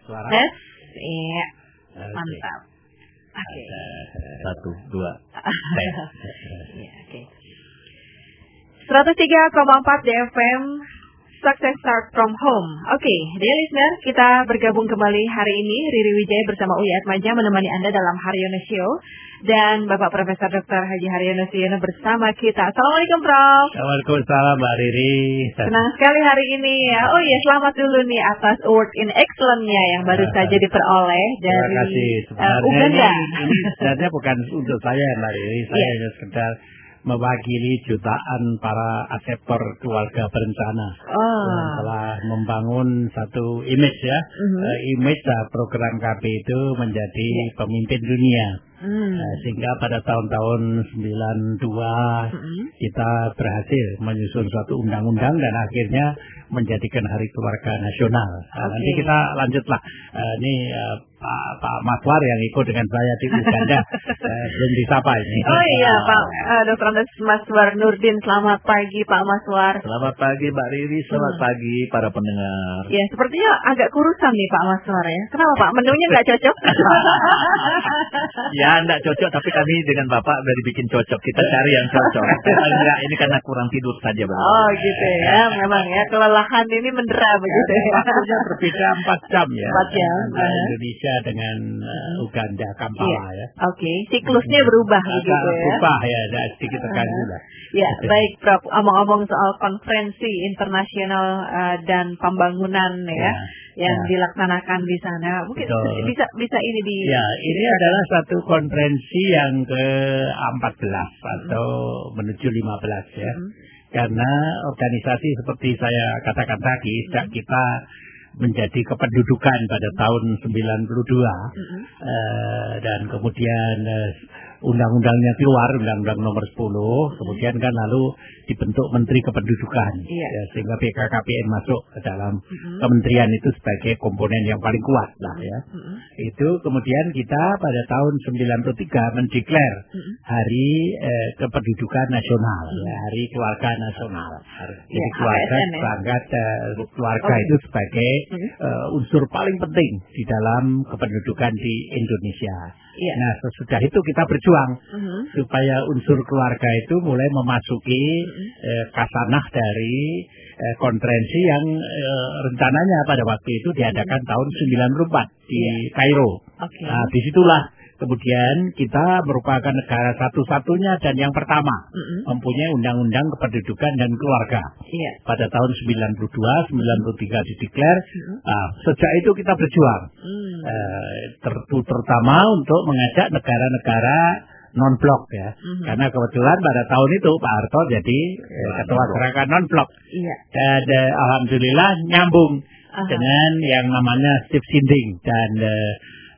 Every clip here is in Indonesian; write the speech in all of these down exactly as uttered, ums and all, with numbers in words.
suara. Tes, iya, okay. Mantap. Oke. Okay. Satu, dua, tes. Iya, oke. seratus tiga koma empat D F M, Success Start from Home. Oke, okay, dear listener, kita bergabung kembali hari ini. Riri Wijaya bersama Uya Atmaja menemani Anda dalam Haryono Show. Dan Bapak Profesor Doktor Haji Haryono Suyono bersama kita. Assalamualaikum, Prof. Assalamualaikum, Mbak Riri. Senang sekali hari ini ya. Oh iya, selamat dulu nih atas Award in Excellence-nya yang baru uh, saja diperoleh dari terima kasih. Uh, Uganda. Ini, ini sebenarnya bukan untuk saya, Mbak Riri. Saya yeah. hanya sekedar mewakili jutaan para aseptor keluarga berencana oh. yang telah membangun satu image ya, uh-huh. uh, image uh, program K P itu menjadi yeah. pemimpin dunia. Hmm. Uh, sehingga pada tahun-tahun sembilan puluh dua hmm. kita berhasil menyusun suatu undang-undang dan akhirnya menjadikan Hari Keluarga Nasional. Uh, okay. Nanti kita lanjutlah. Uh, ini uh, Pak, Pak Maswar yang ikut dengan saya di Uganda uh, belum disapa ini. Oh iya uh, Pak uh, Doktor Maswar Nurdin, selamat pagi Pak Maswar. Selamat pagi Mbak Riri, selamat hmm. pagi para pendengar. Ya sepertinya agak kurusan nih Pak Maswar ya. Kenapa Pak? Menunya nggak cocok? Ya nggak cocok, tapi kami dengan Bapak dari bikin cocok. Kita cari yang cocok. Enggak, ini karena kurang tidur saja Bapak. Oh gitu ya, memang ya kelelahan ini mendera begitu ya. Waktunya berbeda empat jam ya. empat jam. Antara Indonesia dengan uh, Uganda, Kampala iya. ya. Oke, okay. Siklusnya berubah agak begitu ya. Berubah ya, ada sedikit terganggu lah. Ya, baik Prof. Omong-omong soal konferensi internasional uh, dan pembangunan ya, ya yang ya. dilaksanakan di sana. Mungkin Betul. bisa bisa ini di Ya, ini adalah satu konferensi yang ke empat belas atau mm-hmm. menuju lima belas ya. Mm-hmm. Karena organisasi seperti saya katakan tadi, sejak mm-hmm. kita menjadi kependudukan pada tahun sembilan puluh dua mm-hmm. uh, dan kemudian uh, undang-undangnya keluar, undang-undang nomor sepuluh, mm-hmm. kemudian kan lalu dibentuk Menteri Kependudukan, yeah. ya, sehingga B K K P N masuk ke dalam mm-hmm. kementerian itu sebagai komponen yang paling kuat lah ya. Mm-hmm. Itu kemudian kita pada tahun sembilan puluh tiga mendeklar mm-hmm. Hari eh, Kependudukan Nasional, mm-hmm. ya, Hari Keluarga Nasional. Jadi yeah, keluarga sangat eh, keluarga okay. itu sebagai mm-hmm. uh, unsur paling penting di dalam kependudukan di Indonesia. Yeah. Nah, sesudah itu kita berjuang mm-hmm. supaya unsur keluarga itu mulai memasuki mm-hmm. eh, kasanah dari eh, konferensi yang eh, rencananya pada waktu itu diadakan mm-hmm. tahun sembilan puluh empat di yeah. Kairo. Okay. Nah, disitulah kemudian kita merupakan negara satu-satunya dan yang pertama mm-hmm. mempunyai undang-undang kependudukan dan keluarga. Yeah. Pada tahun sembilan puluh dua, sembilan puluh tiga dideklar. Mm-hmm. Nah, sejak itu kita berjuang. Mm. Eh, ter- terutama untuk mengajak negara-negara non-blok ya. Mm-hmm. Karena kebetulan pada tahun itu Pak Harto jadi eh, ketua gerakan non-blok. Yeah. Dan eh, alhamdulillah nyambung uh-huh. dengan yang namanya Steve Sinding dan eh,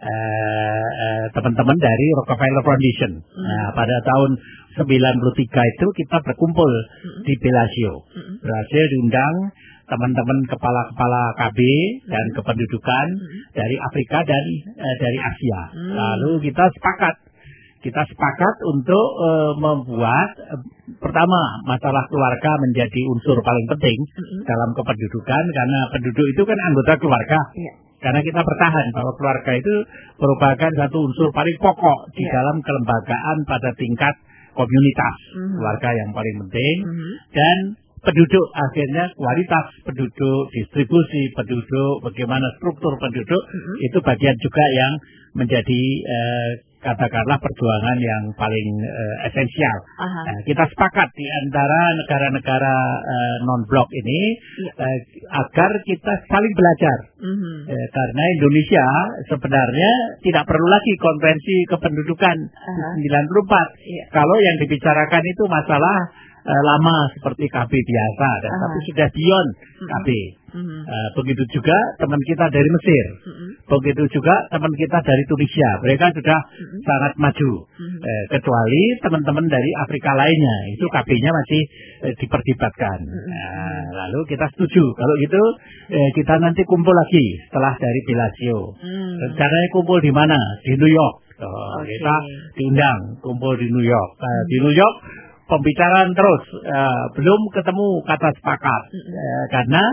Uh, uh, teman-teman dari Rockefeller Foundation. Mm-hmm. Nah, pada tahun sembilan puluh tiga itu kita berkumpul mm-hmm. di Bellagio. Mm-hmm. Berhasil diundang teman-teman kepala-kepala K B mm-hmm. dan kependudukan mm-hmm. dari Afrika dan uh, dari Asia. Mm-hmm. Lalu kita sepakat, kita sepakat untuk uh, membuat uh, pertama masalah keluarga menjadi unsur paling penting mm-hmm. dalam kependudukan karena penduduk itu kan anggota keluarga. Yeah. Karena kita bertahan bahwa keluarga itu merupakan satu unsur paling pokok di yeah. dalam kelembagaan pada tingkat komunitas. Mm-hmm. Keluarga yang paling penting. Mm-hmm. Dan penduduk, akhirnya kualitas penduduk, distribusi penduduk, bagaimana struktur penduduk, mm-hmm. itu bagian juga yang menjadi eh, katakanlah perjuangan yang paling uh, esensial. Nah, kita sepakat di antara negara-negara uh, non-blok ini ya. uh, agar kita saling belajar. Mm-hmm. uh, karena Indonesia sebenarnya tidak perlu lagi konvensi kependudukan uh-huh. sembilan puluh empat. Ya. Kalau yang dibicarakan itu masalah uh, lama seperti K B biasa, dan uh-huh. tapi sudah beyond mm-hmm. K B. Mm-hmm. Uh, begitu juga teman kita dari Mesir, mm-hmm. begitu juga teman kita dari Tunisia, mereka sudah mm-hmm. sangat maju. Mm-hmm. Uh, kecuali teman-teman dari Afrika lainnya, itu K B-nya masih uh, diperdebatkan. Mm-hmm. Nah, lalu kita setuju, kalau gitu uh, kita nanti kumpul lagi setelah dari Bellagio. Mm-hmm. Rencananya kumpul di mana? Di New York. Oh, okay. Kita diundang kumpul di New York. Uh, mm-hmm. Di New York pembicaraan terus, uh, belum ketemu kata sepakat, mm-hmm. uh, karena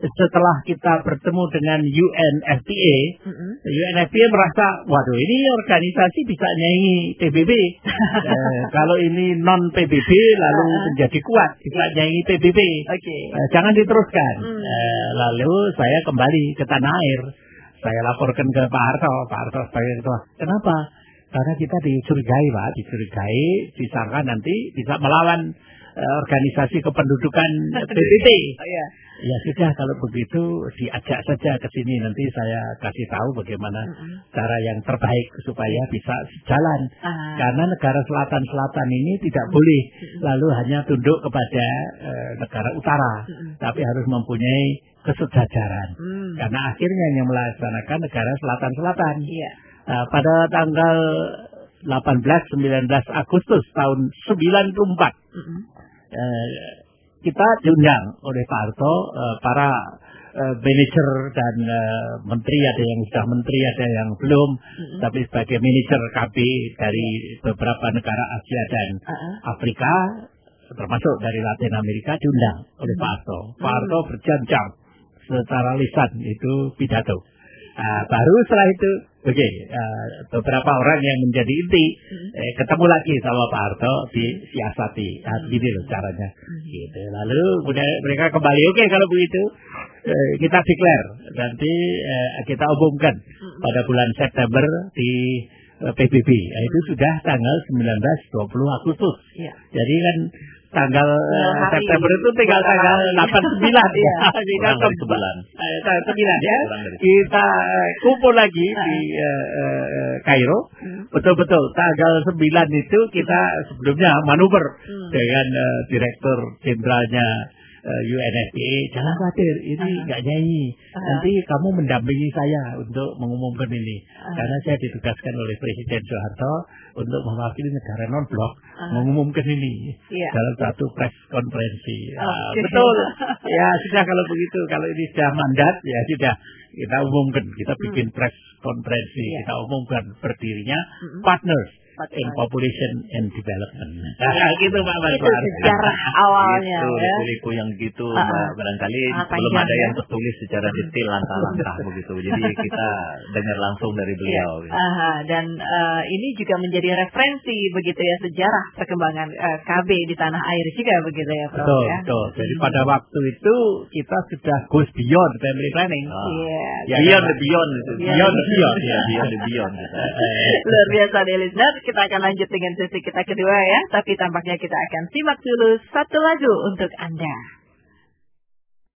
setelah kita bertemu dengan U N F P A, mm-hmm. U N F P A merasa, waduh ini organisasi bisa nyanyi P B B. eh, kalau ini non P B B lalu uh-huh. menjadi kuat, bisa nyanyi P B B. Okay. Eh, jangan diteruskan. Mm. Eh, lalu saya kembali ke tanah air. Saya laporkan ke Pak Harto, Pak Harto sebagai ketua. Kenapa? Karena kita dicurigai, Pak, dicurigai, disangka nanti bisa melawan uh, organisasi kependudukan P B B. Oh, yeah. Ya sudah, kalau begitu diajak saja ke sini, nanti saya kasih tahu bagaimana mm-hmm. cara yang terbaik supaya bisa sejalan. Uh-huh. Karena negara selatan-selatan ini tidak mm-hmm. boleh mm-hmm. lalu hanya tunduk kepada uh, negara utara, mm-hmm. tapi harus mempunyai kesejajaran. Mm. Karena akhirnya yang melaksanakan negara selatan-selatan. Yeah. Uh, pada tanggal delapan belas sembilan belas Agustus tahun sembilan puluh empat mm-hmm. uh, kita diundang oleh Pak Harto, uh, para uh, manajer dan uh, menteri, ada yang sudah menteri, ada yang belum, mm-hmm. tapi sebagai manajer K B dari beberapa negara Asia dan uh-huh. Afrika, termasuk dari Latin Amerika, diundang mm-hmm. oleh Pak Harto. Pak Harto mm-hmm. berjam-jam secara lisan itu pidato. Uh, baru setelah itu, oke, okay, uh, beberapa orang yang menjadi inti hmm. eh, ketemu lagi sama Pak Harto disiasati, nah, hmm. gini loh caranya. Hmm. Gitu. Lalu mereka kembali, oke okay, kalau begitu eh, kita declare, nanti eh, kita umumkan hmm. pada bulan September di eh, P B B. Nah, itu sudah tanggal sembilan belas dua puluh Agustus. Ya. Jadi kan tanggal uh, September itu tinggal tanggal delapan sembilan ya. Kita sebulan. Tanggal sembilan ya. Kita uh, kumpul lagi di uh, uh, Kairo. Hmm. Betul-betul tanggal sembilan itu kita sebelumnya manuver hmm. dengan uh, Direktur Jenderalnya uh, U N F P A. Jangan khawatir, ini nggak uh-huh. nyanyi. Uh-huh. Nanti kamu mendampingi saya untuk mengumumkan ini. Uh-huh. Karena saya ditugaskan oleh Presiden Soeharto untuk mewakili negara non-blok uh-huh. mengumumkan ini yeah. dalam satu press konferensi. Oh, uh, okay. Betul. Ya sudah kalau begitu, kalau ini sudah mandat ya sudah kita umumkan, kita bikin hmm. press konferensi, yeah. kita umumkan berdirinya hmm. partners in population and development. Nah, gitu Pak Mas. Itu sejarah awalnya. Itu ya. buku yang gitu uh, uh, barangkali uh, belum ada yang tertulis secara detail langkah-langkah begitu. Jadi kita dengar langsung dari beliau. Ya. Uh, dan uh, ini juga menjadi referensi begitu ya, sejarah perkembangan uh, K B di tanah air juga begitu ya, Prof. Betul, ya. betul. Jadi hmm. pada waktu itu kita sudah goes beyond family planning. Oh. Yeah. Ya, beyond the beyond itu. Yeah. Beyond the beyond. Ya, beyond the beyond. Gitu. Luar biasa nih listener. Kita akan lanjut dengan sesi kita kedua ya, tapi tampaknya kita akan simak dulu satu lagu untuk Anda.